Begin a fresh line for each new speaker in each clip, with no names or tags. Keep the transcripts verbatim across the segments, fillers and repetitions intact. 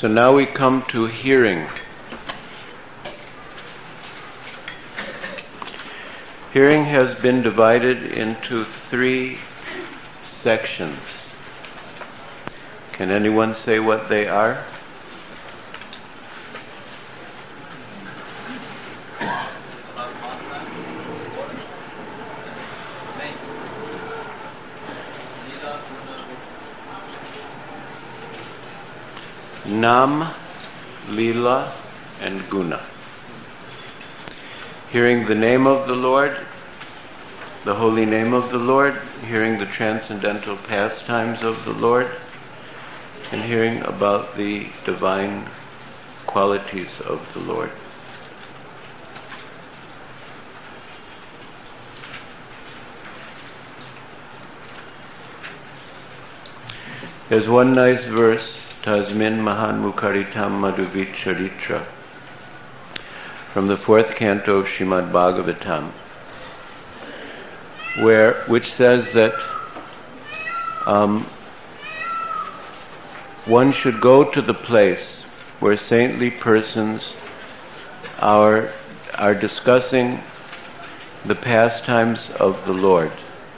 So now we come to hearing. Hearing has been divided into three sections. Can anyone say what they are? Nam, Lila, and Guna. Hearing the name of the Lord, the holy name of the Lord, hearing the transcendental pastimes of the Lord, and hearing about the divine qualities of the Lord. There's one nice verse, Tasmin Mahan Mukaritam Madhuvit Charitra, from the fourth canto of Srimad Bhagavatam, where which says that um, one should go to the place where saintly persons are are discussing the pastimes of the Lord,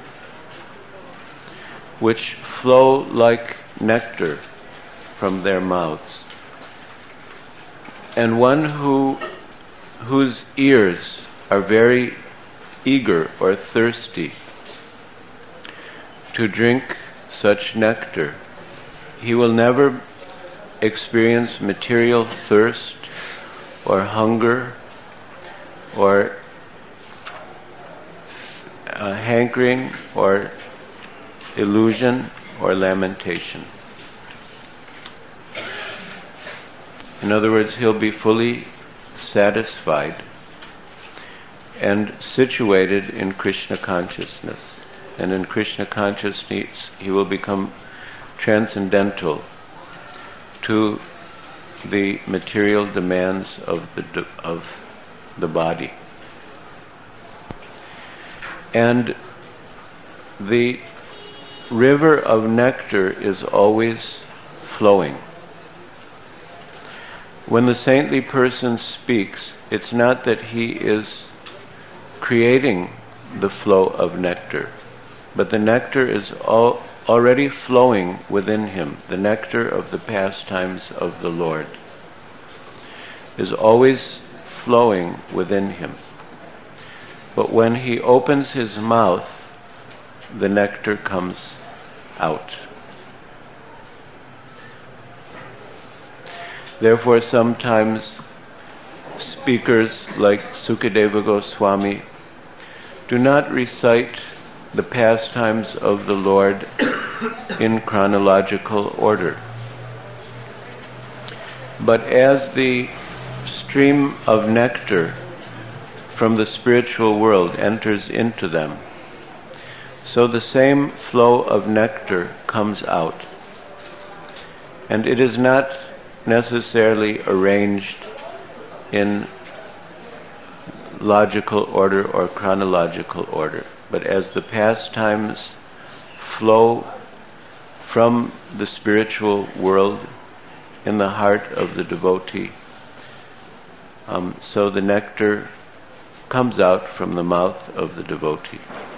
which flow like nectar from their mouths, and one who whose ears are very eager or thirsty to drink such nectar, he will never experience material thirst or hunger or uh, hankering or illusion or lamentation. In other words, he'll be fully satisfied and situated in Krishna consciousness. And in Krishna consciousness, he will become transcendental to the material demands of the of the body. And the river of nectar is always flowing. When the saintly person speaks, it's not that he is creating the flow of nectar, but the nectar is all already flowing within him. The nectar of the pastimes of the Lord is always flowing within him. But when he opens his mouth, the nectar comes out. Therefore, sometimes speakers like Sukadeva Goswami do not recite the pastimes of the Lord in chronological order. But as the stream of nectar from the spiritual world enters into them, so the same flow of nectar comes out. And it is not necessarily arranged in logical order or chronological order, but as the pastimes flow from the spiritual world in the heart of the devotee, um, so the nectar comes out from the mouth of the devotee.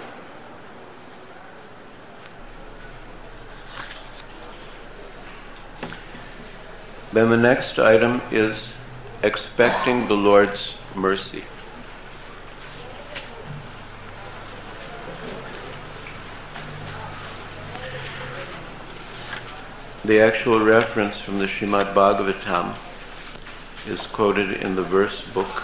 Then the next item is expecting the Lord's mercy. The actual reference from the Srimad Bhagavatam is quoted in the verse book.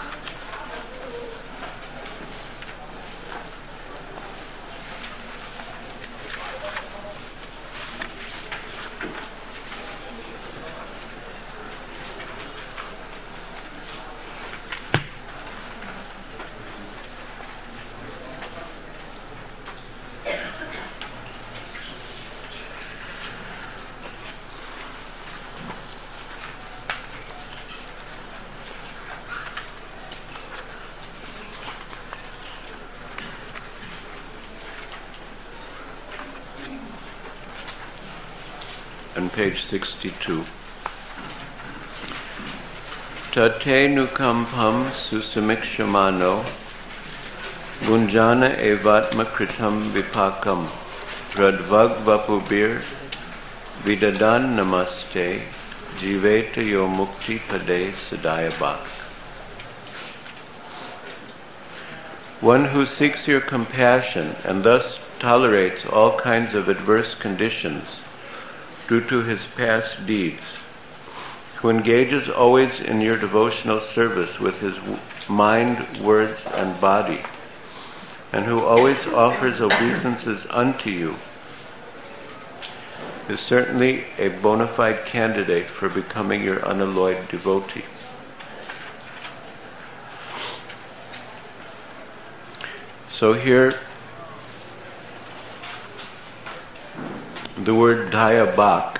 On page sixty-two. tate nukampam susamikshamano gunjana evatma kritam vipakam pradvag vapubir vidadan namaste jiveta yo mukti pade sadayabak. One who seeks your compassion and thus tolerates all kinds of adverse conditions due to his past deeds, who engages always in your devotional service with his mind, words, and body, and who always offers obeisances unto you, is certainly a bona fide candidate for becoming your unalloyed devotee. So here, the word dayabak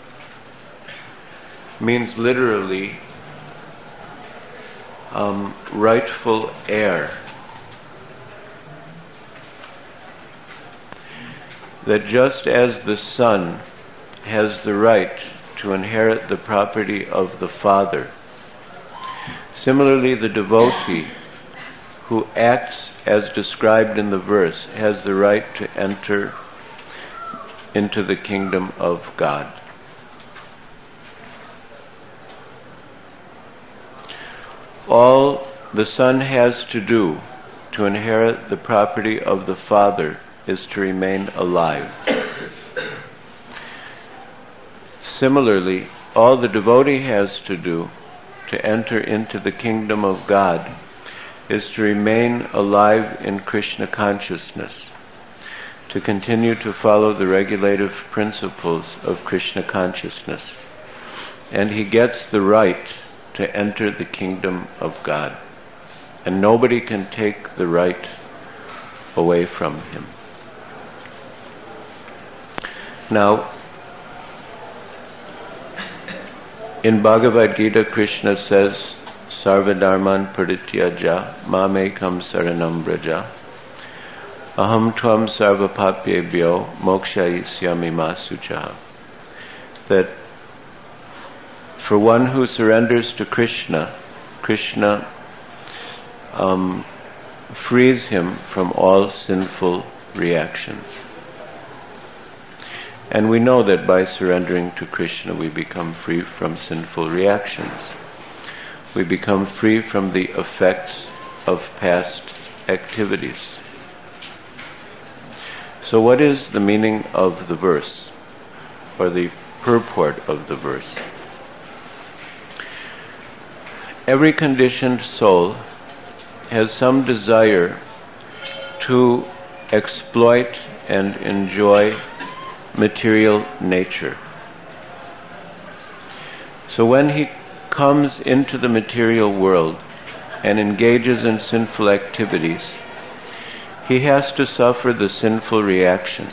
means literally um, rightful heir. That just as the son has the right to inherit the property of the father, similarly the devotee who acts as described in the verse has the right to enter into the kingdom of God. All the son has to do to inherit the property of the father is to remain alive. Similarly, all the devotee has to do to enter into the kingdom of God is to remain alive in Krishna consciousness, to continue to follow the regulative principles of Krishna consciousness. And he gets the right to enter the kingdom of God. And nobody can take the right away from him. Now, in Bhagavad Gita, Krishna says, Sarvadharman parityaja mamekam saranam braja aham tvam sarvapapyebhyo mokshayisyami ma sucha. That for one who surrenders to Krishna, Krishna um, frees him from all sinful reactions. And we know that by surrendering to Krishna we become free from sinful reactions. We become free from the effects of past activities. So what is the meaning of the verse, or the purport of the verse? Every conditioned soul has some desire to exploit and enjoy material nature. So when he comes into the material world and engages in sinful activities, he has to suffer the sinful reaction.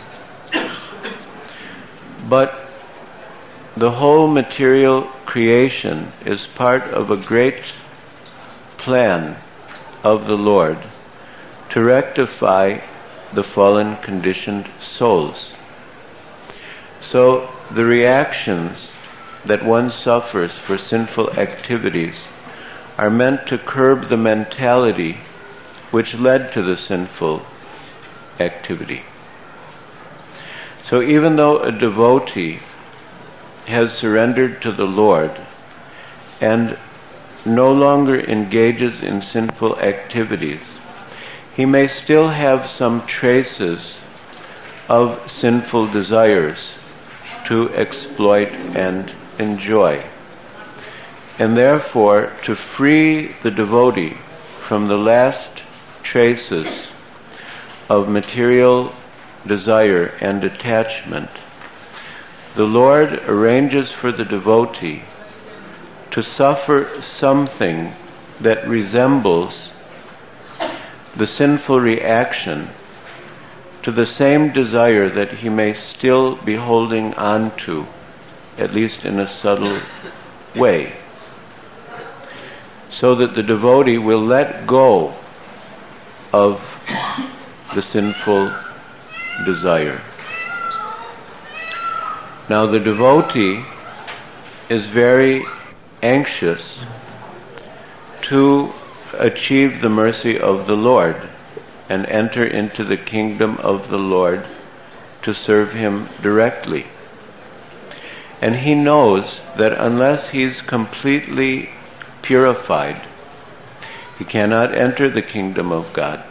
But the whole material creation is part of a great plan of the Lord to rectify the fallen conditioned souls. So the reactions that one suffers for sinful activities are meant to curb the mentality which led to the sinful activity. So even though a devotee has surrendered to the Lord and no longer engages in sinful activities, he may still have some traces of sinful desires to exploit and enjoy. And therefore, to free the devotee from the last traces of material desire and attachment, the Lord arranges for the devotee to suffer something that resembles the sinful reaction to the same desire that he may still be holding on to, at least in a subtle way, so that the devotee will let go of the sinful desire. Now the devotee is very anxious to achieve the mercy of the Lord and enter into the kingdom of the Lord to serve Him directly. And he knows that unless he's completely purified, he cannot enter the kingdom of God.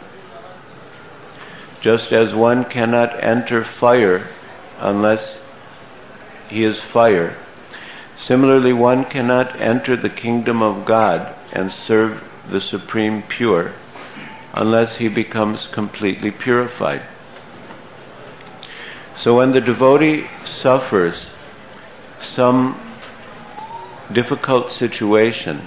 Just as one cannot enter fire unless he is fire, similarly one cannot enter the kingdom of God and serve the Supreme Pure unless he becomes completely purified. So when the devotee suffers some difficult situation,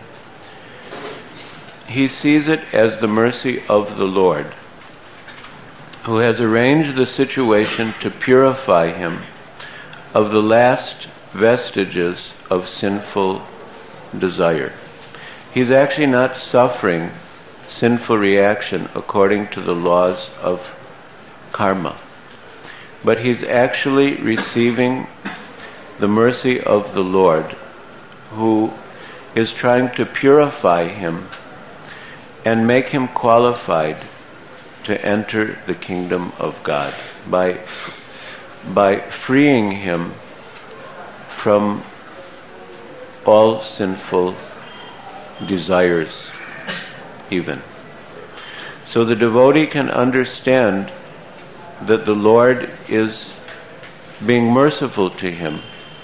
he sees it as the mercy of the Lord, who has arranged the situation to purify him of the last vestiges of sinful desire. He's actually not suffering sinful reaction according to the laws of karma, but he's actually receiving the mercy of the Lord, who is trying to purify him and make him qualified to enter the kingdom of God by, by freeing him from all sinful desires even. So the devotee can understand that the Lord is being merciful to him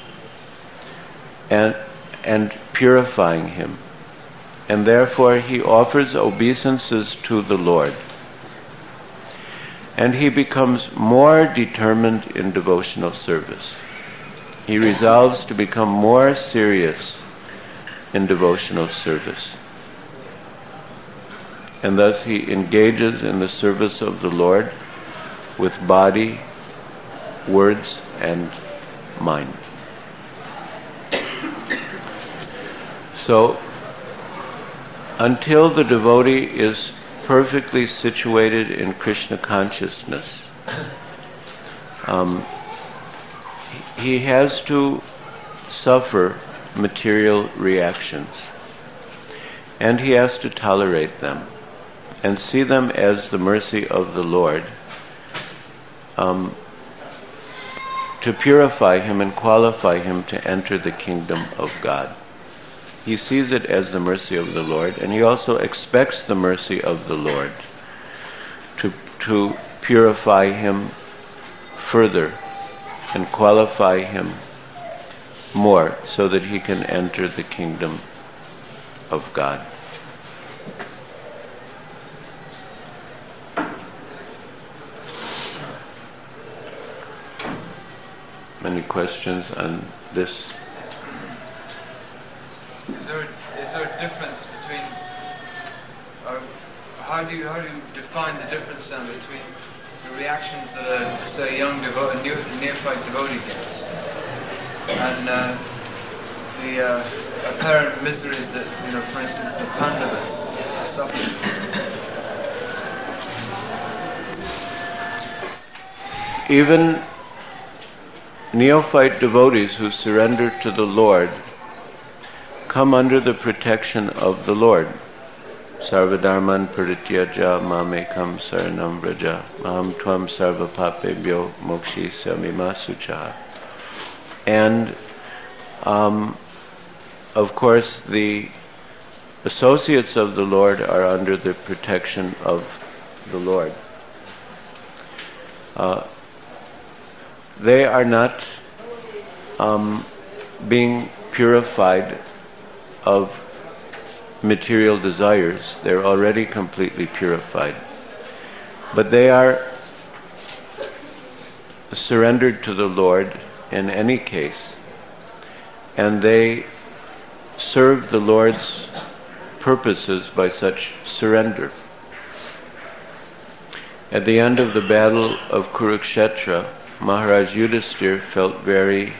and and purifying him, and therefore he offers obeisances to the Lord, and he becomes more determined in devotional service. He resolves to become more serious in devotional service, and thus he engages in the service of the Lord with body, words, and mind. So, until the devotee is perfectly situated in Krishna consciousness, um, he has to suffer material reactions, and he has to tolerate them and see them as the mercy of the Lord, um, to purify him and qualify him to enter the kingdom of God. He sees it as the mercy of the Lord, and he also expects the mercy of the Lord to to purify him further and qualify him more so that he can enter the kingdom of God. Any questions on this?
Is there a, is there a difference between, or how do you how do you define the difference then between the reactions that a say a young devo- a new, neophyte devotee gets and uh, the uh, apparent miseries that, you know, for instance, the Pandavas suffer?
Even neophyte devotees who surrender to the Lord come under the protection of the Lord. Sarvadharman parityaja mamekam saranam vraja maham tvam sarva papebhyo mokshisami masucha. And um, of course the associates of the Lord are under the protection of the Lord. Uh, they are not um, being purified of material desires. They're already completely purified. But they are surrendered to the Lord in any case, and they serve the Lord's purposes by such surrender. At the end of the battle of Kurukshetra, Maharaj Yudhisthira felt very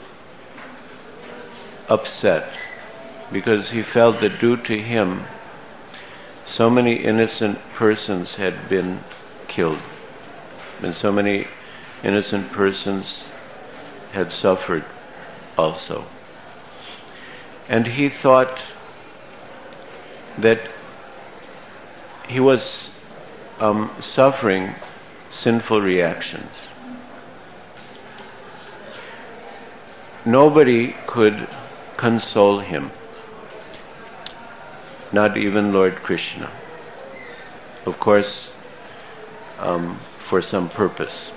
upset because he felt that due to him so many innocent persons had been killed and so many innocent persons had suffered also. And he thought that he was um, suffering sinful reactions. Nobody could console him, not even Lord Krishna. Of course, um, for some purpose.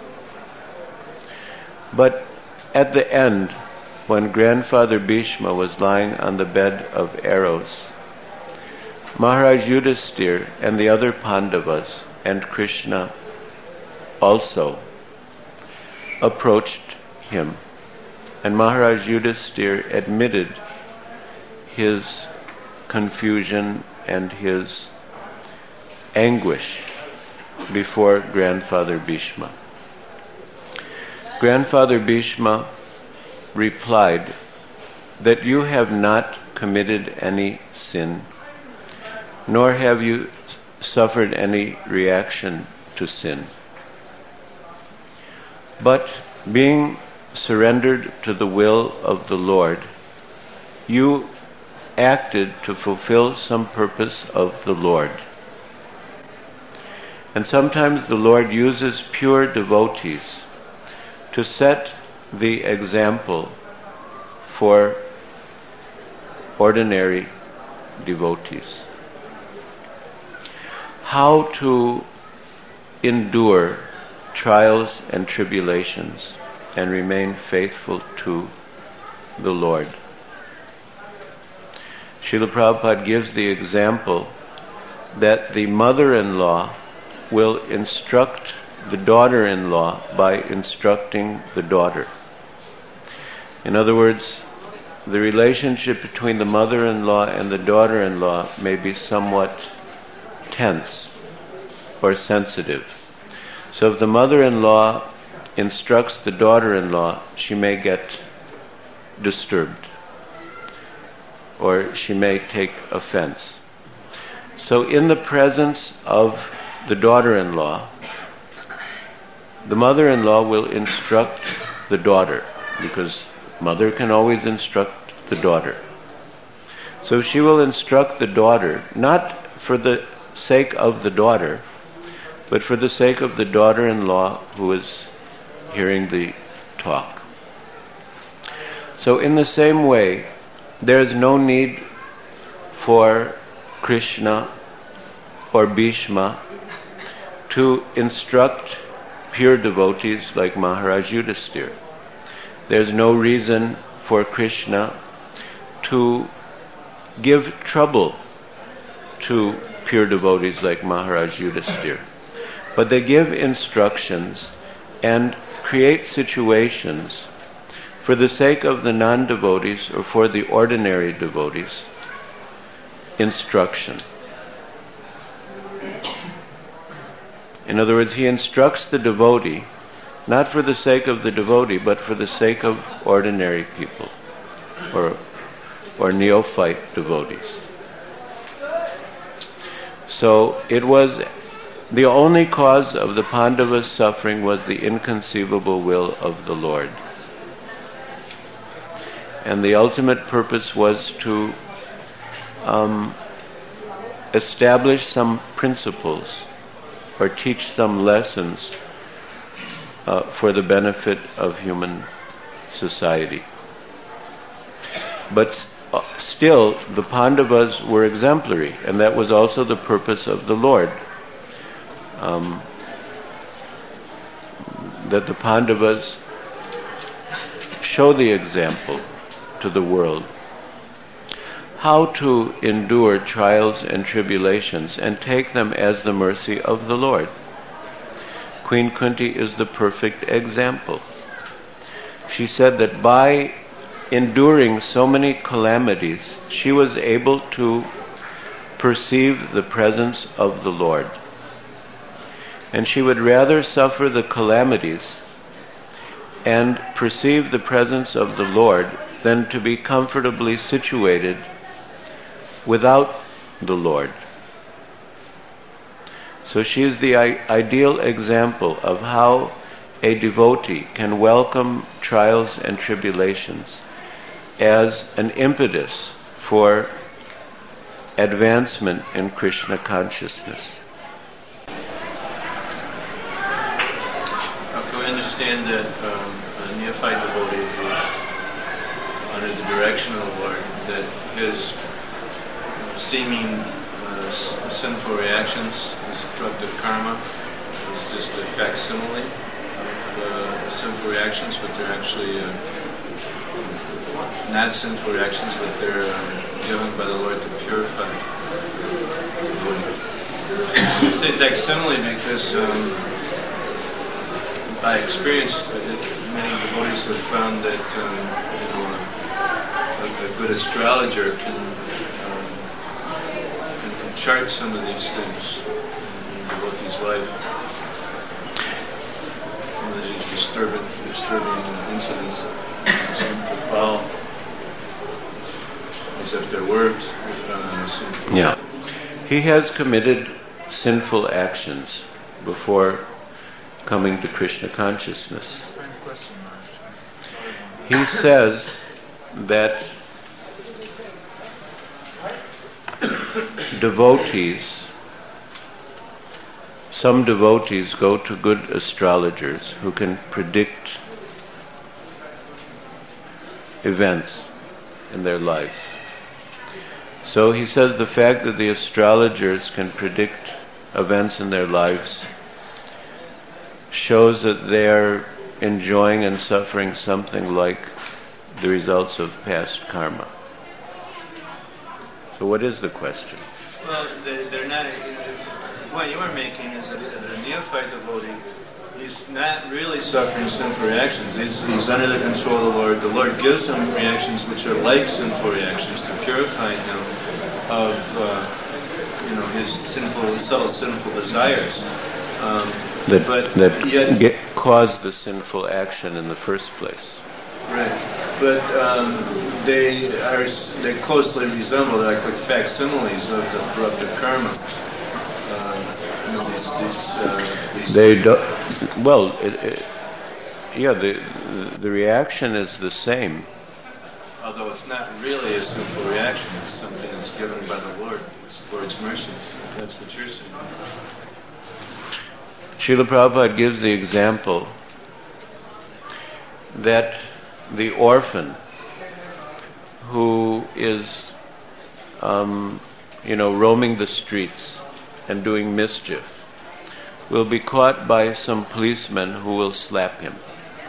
But at the end, when Grandfather Bhishma was lying on the bed of arrows, Maharaj Yudhisthira and the other Pandavas and Krishna also approached him, and Maharaj Yudhisthira admitted his confusion and his anguish before Grandfather Bhishma. Grandfather Bhishma replied that you have not committed any sin, nor have you suffered any reaction to sin. But being surrendered to the will of the Lord, you acted to fulfill some purpose of the Lord. And sometimes the Lord uses pure devotees to set the example for ordinary devotees. How to endure trials and tribulations and remain faithful to the Lord. Srila Prabhupada gives the example that the mother-in-law will instruct the daughter-in-law by instructing the daughter. In other words, the relationship between the mother-in-law and the daughter-in-law may be somewhat tense or sensitive. So if the mother-in-law instructs the daughter-in-law, she may get disturbed, or she may take offense. So in the presence of the daughter-in-law, the mother-in-law will instruct the daughter, because mother can always instruct the daughter. So she will instruct the daughter, not for the sake of the daughter, but for the sake of the daughter-in-law who is hearing the talk. So in the same way, there is no need for Krishna or Bhishma to instruct pure devotees like Maharaj Yudhisthira. There's no reason for Krishna to give trouble to pure devotees like Maharaj Yudhisthira. But they give instructions and create situations for the sake of the non-devotees or for the ordinary devotees. Instruction. In other words, he instructs the devotee not for the sake of the devotee, but for the sake of ordinary people or or neophyte devotees. So it was the only cause of the Pandavas' suffering was the inconceivable will of the Lord. And the ultimate purpose was to um, establish some principles or teach some lessons uh, for the benefit of human society. But uh, still, the Pandavas were exemplary, and that was also the purpose of the Lord. Um, that the Pandavas show the example to the world how to endure trials and tribulations and take them as the mercy of the Lord. Queen Kunti is the perfect example. She said that by enduring so many calamities, she was able to perceive the presence of the Lord. And she would rather suffer the calamities and perceive the presence of the Lord than to be comfortably situated without the Lord. So she is the I- ideal example of how a devotee can welcome trials and tribulations as an impetus for advancement in Krishna consciousness.
If we understand that um, a neophyte devotee is under the direction of the Lord, that his seeming uh, sinful reactions, his destructive karma, is just a facsimile of uh, sinful reactions, but they're actually uh, not sinful reactions, but they're uh, given by the Lord to purify. I say facsimile because um, by experience, many devotees have found that um, you know, a, a good astrologer can, um, can chart some of these things in the devotee's life. Some of these disturbing, disturbing incidents seem to follow as if they're words. Uh,
yeah. He has committed sinful actions before coming to Krishna consciousness. He says that devotees, some devotees go to good astrologers who can predict events in their lives. So he says the fact that the astrologers can predict events in their lives shows that they're enjoying and suffering something like the results of past karma. So what is the question?
Well, they, they're not. The point you are making is that a neophyte devotee, he's not really suffering sinful reactions. He's, he's under the control of the Lord. The Lord gives him reactions which are like sinful reactions to purify him of, uh, you know, his sinful, subtle sinful desires. Um,
that
but
that
yet,
get, cause the sinful action in the first place.
Right, but um, they are they closely resemble, like like facsimiles of the corruptive karma. Uh, you know, these, these, uh, these
they do. Well, it, it, yeah, the the reaction is the same.
Although it's not really a sinful reaction, it's something that's given by the Lord, it's the Lord's mercy. That's what you're saying.
Srila Prabhupada gives the example that the orphan who is, um, you know, roaming the streets and doing mischief will be caught by some policemen who will slap him.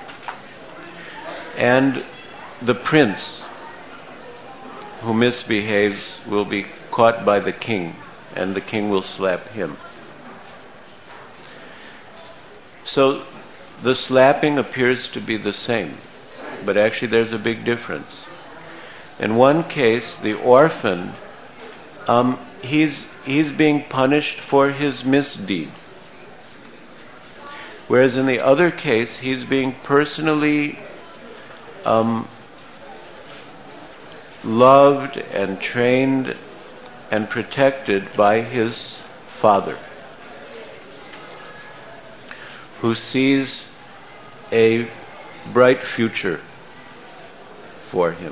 And the prince who misbehaves will be caught by the king, and the king will slap him. So the slapping appears to be the same, but actually there's a big difference. In one case, the orphan, um, he's he's being punished for his misdeed, whereas in the other case, he's being personally um, loved and trained and protected by his father, who sees a bright future for him.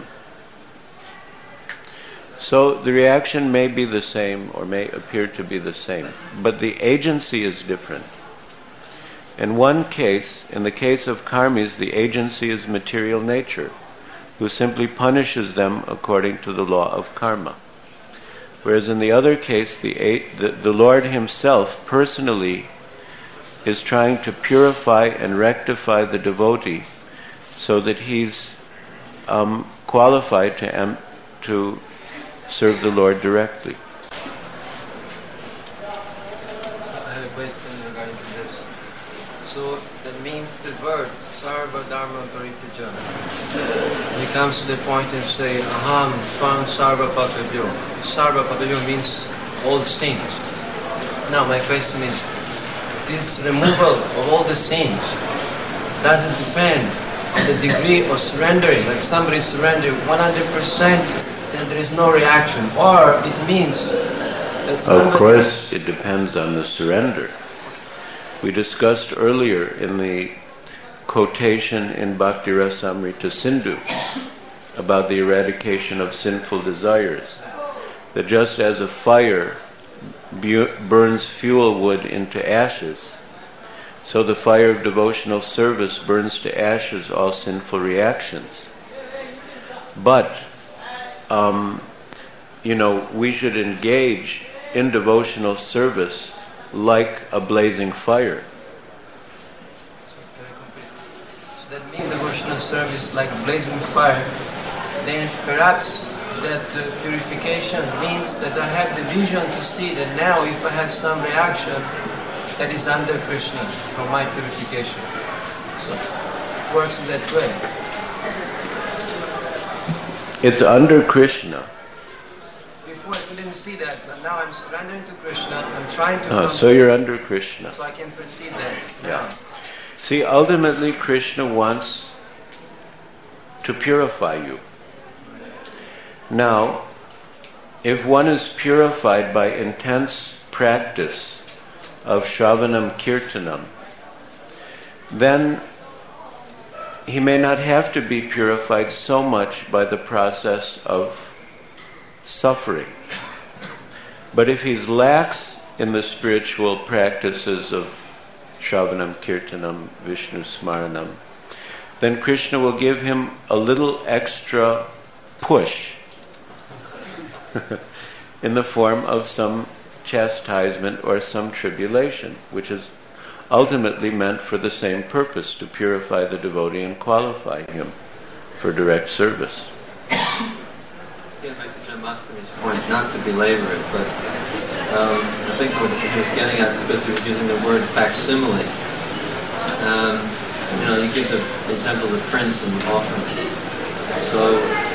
So the reaction may be the same or may appear to be the same, but the agency is different. In one case, in the case of karmis, the agency is material nature, who simply punishes them according to the law of karma. Whereas in the other case, the, the, the Lord himself personally is trying to purify and rectify the devotee so that he's um, qualified to um, to serve the Lord directly.
I have a question regarding to this. So that means the words Sarva Dharma Paripujana. When it comes to the point and say Aham Tvang Sarva Papabhyo. Sarva Papabhyo means all sins. Now my question is, this removal of all the sins, does it depend on the degree of surrendering? Like somebody surrenders one hundred percent, then there is no reaction. Or it means that somebody...
Of course, it depends on the surrender. We discussed earlier in the quotation in Bhakti Rasamrita Sindhu about the eradication of sinful desires, that just as a fire bu- burns fuel wood into ashes, so the fire of devotional service burns to ashes all sinful reactions. But, um, you know, we should engage in devotional service like a blazing fire.
So that means devotional service like blazing fire. Then perhaps that uh, purification means that I have the vision to see that now if I have some reaction, that is under Krishna for my purification. So it works in that way.
It's under Krishna.
Before I didn't see that, but now I'm surrendering to Krishna. I'm trying to.
Oh, so you're under Krishna.
So I can perceive that.
Yeah. See, ultimately Krishna wants to purify you. Now, if one is purified by intense practice of Shravanam Kirtanam, then he may not have to be purified so much by the process of suffering. But if he's lax in the spiritual practices of Shravanam Kirtanam, Vishnu Smaranam, then Krishna will give him a little extra push in the form of some chastisement or some tribulation, which is ultimately meant for the same purpose, to purify the devotee and qualify him for direct service.
Getting back to Janmashtami's point, not to belabor it, but um, I think what he was getting at, because he was using the word facsimile, um, you know, you give the, the example of the prince and the orphan. So,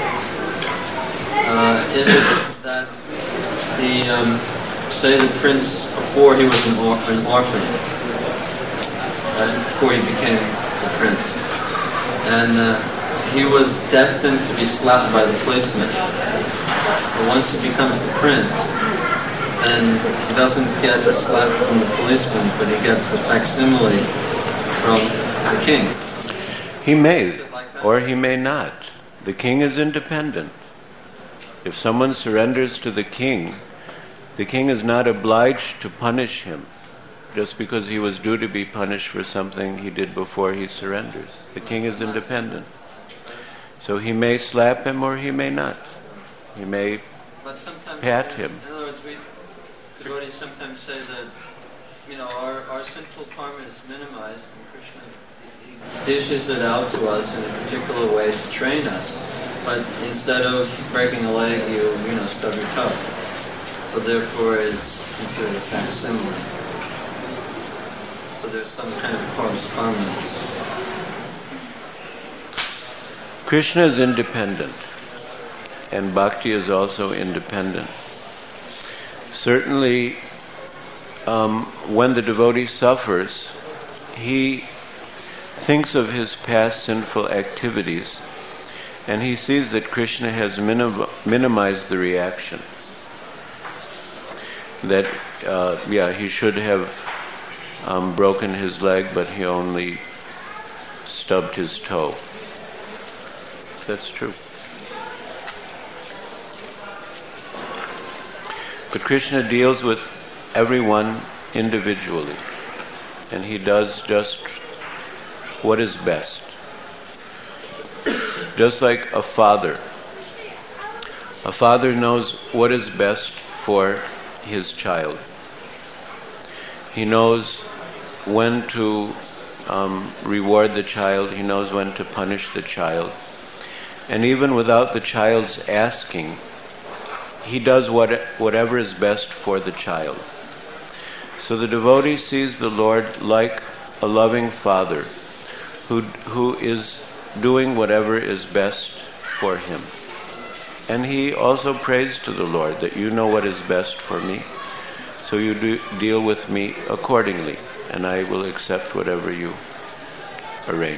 uh, is it that the um, say the prince before he was an, or- an orphan, uh, before he became the prince, and uh, he was destined to be slapped by the policeman. But once he becomes the prince, then he doesn't get the slap from the policeman, but he gets a facsimile from the king.
He may, or he may not. The king is independent. If someone surrenders to the king, the king is not obliged to punish him just because he was due to be punished for something he did before he surrenders. The king is independent. So he may slap him or he may not. He may
But sometimes,
pat him.
In other words, we devotees sometimes say that, you know, our, our sinful karma is minimized, and Krishna he dishes it out to us in a particular way to train us. But instead of breaking a leg, you you know stub your toe. So therefore, it's considered a facsimile. So there's some kind of correspondence.
Krishna is independent, and bhakti is also independent. Certainly, um, when the devotee suffers, he thinks of his past sinful activities, and he sees that Krishna has minim- minimized the reaction. That, uh, yeah, he should have um, broken his leg, but he only stubbed his toe. That's true. But Krishna deals with everyone individually, and he does just what is best. Just like a father. A father knows what is best for his child. He knows when to um, reward the child. He knows when to punish the child. And even without the child's asking, he does what, whatever is best for the child. So the devotee sees the Lord like a loving father who who is doing whatever is best for him. And he also prays to the Lord that you know what is best for me, so you do deal with me accordingly, and I will accept whatever you arrange.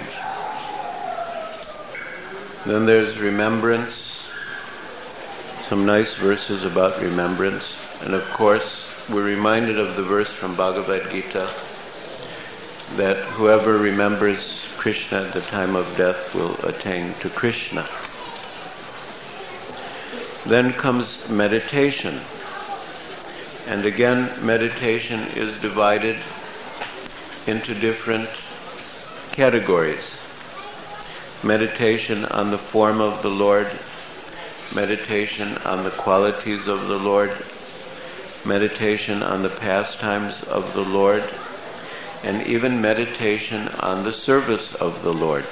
Then there's remembrance, some nice verses about remembrance, and of course we're reminded of the verse from Bhagavad Gita that whoever remembers Krishna at the time of death will attain to Krishna. Then comes meditation. And again, meditation is divided into different categories. Meditation on the form of the Lord, meditation on the qualities of the Lord, meditation on the pastimes of the Lord, and even meditation on the service of the Lord.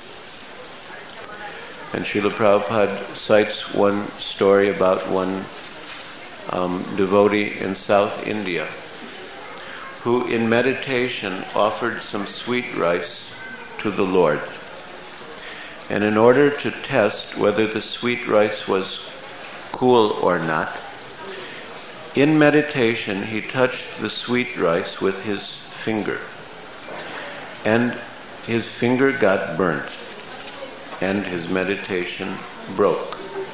And Srila Prabhupada cites one story about one um, devotee in South India who in meditation offered some sweet rice to the Lord. And in order to test whether the sweet rice was cool or not, in meditation he touched the sweet rice with his finger. And his finger got burnt. And his meditation broke.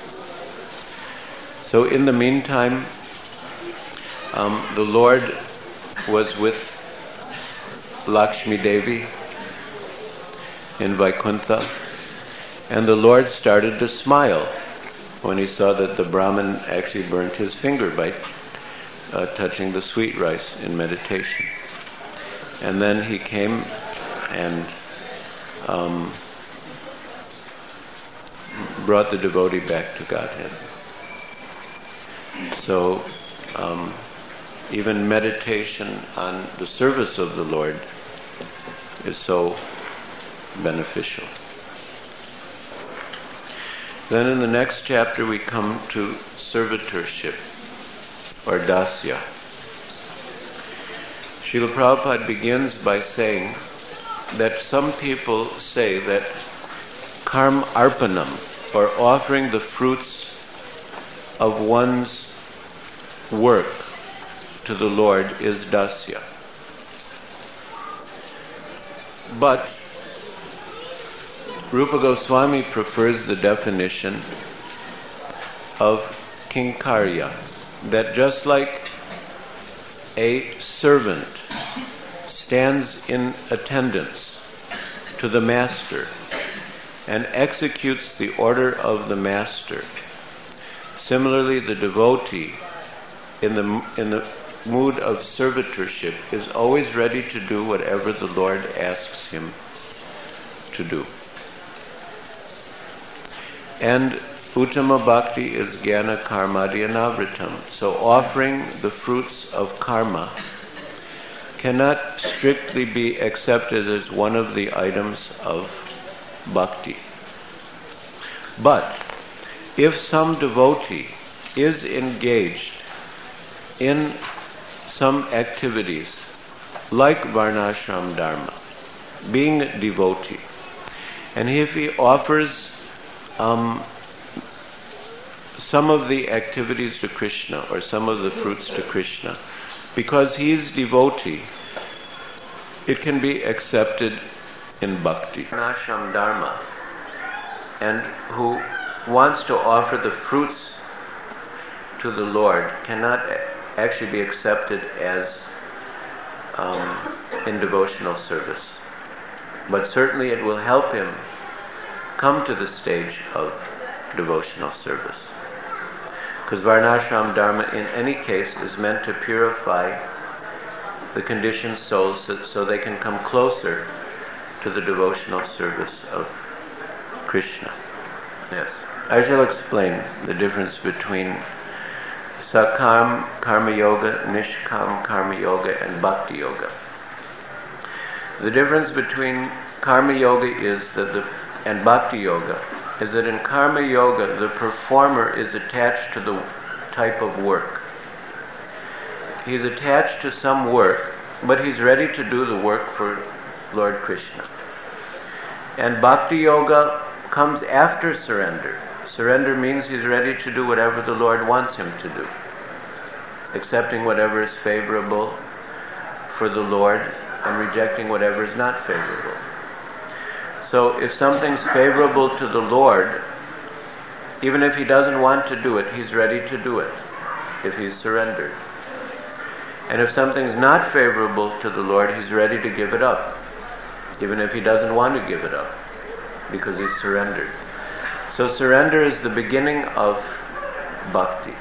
So in the meantime, um, the Lord was with Lakshmi Devi in Vaikuntha, and the Lord started to smile when he saw that the Brahmin actually burnt his finger by uh, touching the sweet rice in meditation. And then he came and um, brought the devotee back to Godhead. So um, even meditation on the service of the Lord is so beneficial. Then in the next chapter we come to servitorship, or dasya. Srila Prabhupada begins by saying that some people say that karma arpanam, or offering the fruits of one's work to the Lord, is dasya. But Rupa Goswami prefers the definition of kinkarya, that just like a servant stands in attendance to the master and executes the order of the master, similarly the devotee in the in the mood of servitorship is always ready to do whatever the Lord asks him to do. And Uttama Bhakti is Jnana Karmadi Anavritam. So offering the fruits of karma cannot strictly be accepted as one of the items of bhakti. But if some devotee is engaged in some activities like Varnashram Dharma, being a devotee, and if he offers um, some of the activities to Krishna or some of the fruits to Krishna, because he is devotee, it can be accepted in bhakti. Varnashram Dharma, and who wants to offer the fruits to the Lord cannot actually be accepted as um, in devotional service. But certainly it will help him come to the stage of devotional service. Because Varnashram Dharma in any case is meant to purify the conditioned souls so, so they can come closer to the devotional service of Krishna. Yes. I shall explain the difference between Sakam Karma Yoga, Nishkam Karma Yoga, and Bhakti Yoga. The difference between Karma Yoga is that the and Bhakti Yoga is that in Karma Yoga the performer is attached to the type of work. He's attached to some work, but he's ready to do the work for Lord Krishna. And Bhakti Yoga comes after surrender. Surrender means he's ready to do whatever the Lord wants him to do, accepting whatever is favorable for the Lord and rejecting whatever is not favorable. So if something's favorable to the Lord, even if he doesn't want to do it, he's ready to do it, if he's surrendered. And if something's not favorable to the Lord, he's ready to give it up, even if he doesn't want to give it up, because he's surrendered. So surrender is the beginning of bhakti.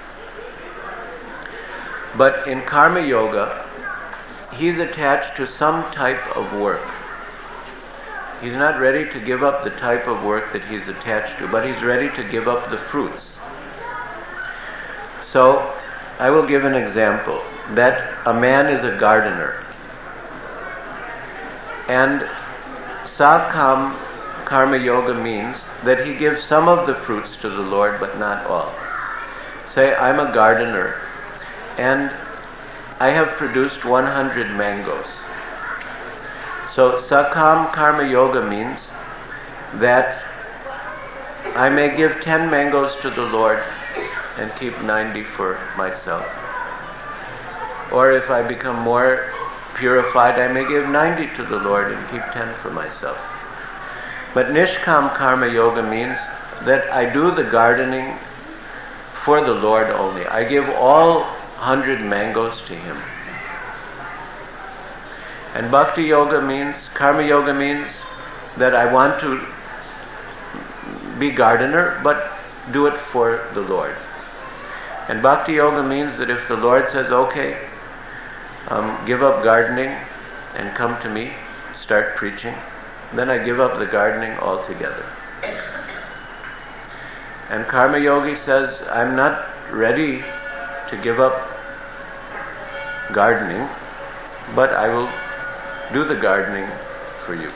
But in karma yoga, he's attached to some type of work. He's not ready to give up the type of work that he's attached to, but he's ready to give up the fruits. So, I will give an example, that a man is a gardener. And Sakam Karma Yoga means that he gives some of the fruits to the Lord, but not all. Say, I'm a gardener, and I have produced one hundred mangoes. So Sakam Karma Yoga means that I may give ten mangoes to the Lord and keep ninety for myself. Or if I become more purified, I may give ninety to the Lord and keep ten for myself. But Nishkam Karma Yoga means that I do the gardening for the Lord only. I give all hundred mangoes to Him. And Bhakti Yoga means, Karma Yoga means that I want to be gardener, but do it for the Lord. And Bhakti Yoga means that if the Lord says, okay, um, give up gardening and come to me, start preaching, then I give up the gardening altogether. And Karma Yogi says, I'm not ready to give up gardening, but I will do the gardening for you.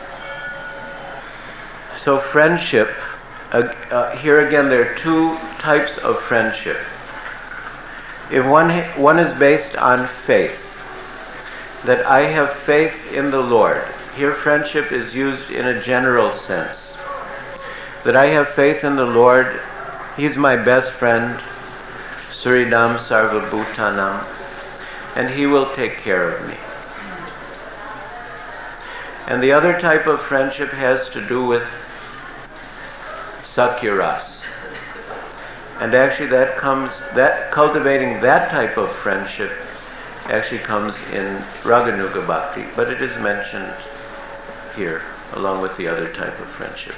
So friendship, uh, uh, here again there are two types of friendship. If one, one is based on faith, that I have faith in the Lord. Here friendship is used in a general sense. That I have faith in the Lord, He's my best friend, Suridam Sarva Bhutanam, and He will take care of me. And the other type of friendship has to do with Sakyaras. And actually that comes, that cultivating that type of friendship actually comes in Raganuga Bhakti, but it is mentioned here along with the other type of friendship.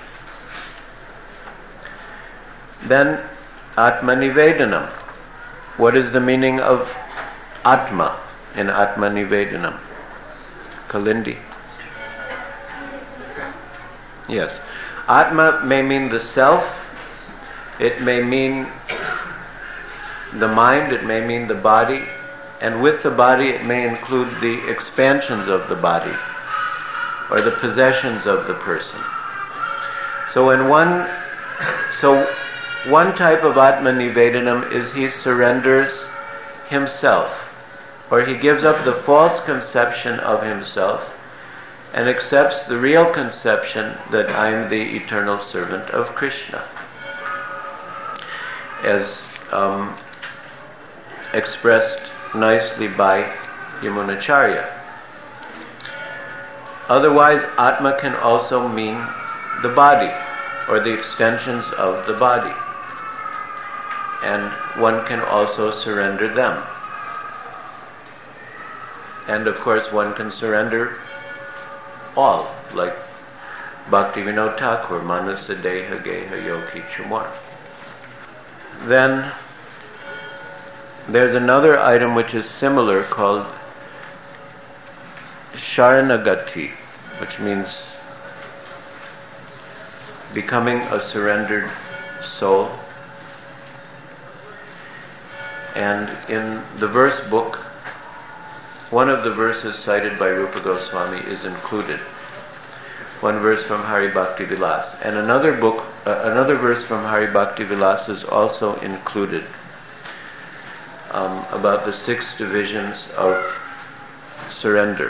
Then Atma Nivedanam. What is the meaning of Atma in Atma Nivedanam? Kalindi. Yes. Atma may mean the self, it may mean the mind, it may mean the body, and with the body it may include the expansions of the body or the possessions of the person. So when one so one type of Atma Nivedanam is he surrenders himself, or he gives up the false conception of himself and accepts the real conception that I am the eternal servant of Krishna, as um, expressed nicely by Yamunacharya. Otherwise, Atma can also mean the body, or the extensions of the body, and one can also surrender them. And of course, one can surrender all, like Bhaktivinoda Thakur, Manasa Deha Geha Yogi Chumar. Then there's another item which is similar called Sharanagati, which means becoming a surrendered soul. And in the verse book, one of the verses cited by Rupa Goswami is included. One verse from Hari Bhakti Vilas. And another book, uh, another verse from Hari Bhakti Vilas is also included, um, about the six divisions of surrender.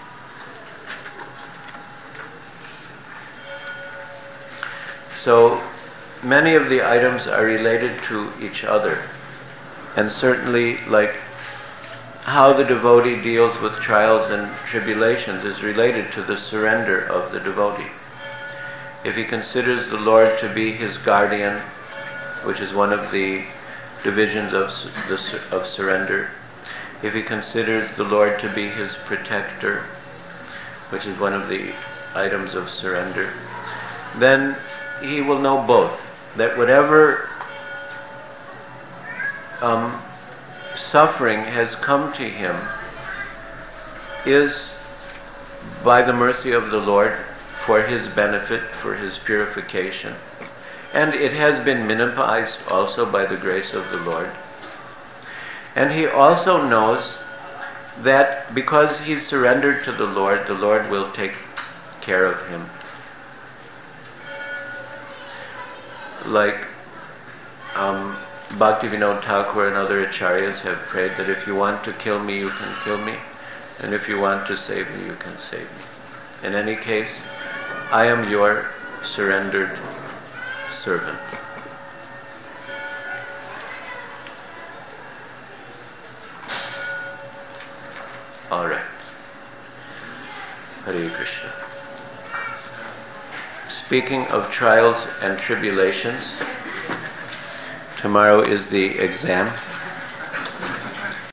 So many of the items are related to each other. And certainly, like how the devotee deals with trials and tribulations is related to the surrender of the devotee. If he considers the Lord to be his guardian, which is one of the divisions of the of surrender, if he considers the Lord to be his protector, which is one of the items of surrender, then he will know both, that whatever um, suffering has come to him is by the mercy of the Lord, for his benefit, for his purification. And it has been minimized also by the grace of the Lord. And he also knows that because he's surrendered to the Lord, the Lord will take care of him. Like um, Bhaktivinoda Thakur and other acharyas have prayed that if you want to kill me, you can kill me. And if you want to save me, you can save me. In any case, I am your surrendered servant. All right. Hare Krishna. Speaking of trials and tribulations, tomorrow is the exam.